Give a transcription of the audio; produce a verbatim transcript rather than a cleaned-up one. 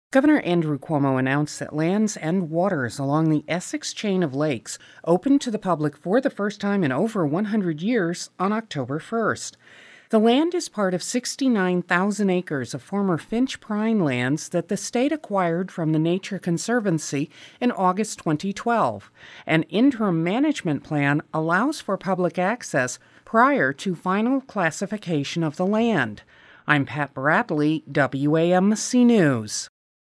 Governor Andrew Cuomo announced that lands and waters along the Essex chain of lakes opened to the public for the first time in over one hundred years on October first. The land is part of sixty-nine thousand acres of former Finch Prine lands that the state acquired from the Nature Conservancy in August twenty twelve. An interim management plan allows for public access prior to final classification of the land. I'm Pat Bradley, W A M C News.